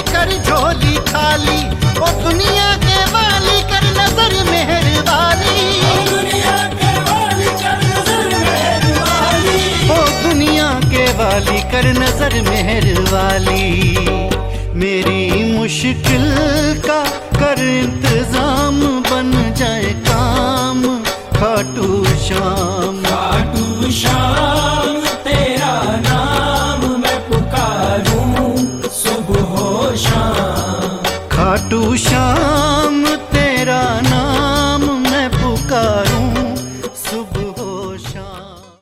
कर झोली खाली। ओ दुनिया के वाली कर नजर मेहर वाली, दुनिया के वाली कर नजर मेहर वाली, ओ दुनिया के वाली कर नजर मेहर वाली। मेरी मुश्किल का कर इंतजाम, बन जाए काम खाटू श्याम। खाटू श्याम तेरा नाम मैं पुकारूं सुबह शाम। खाटू श्याम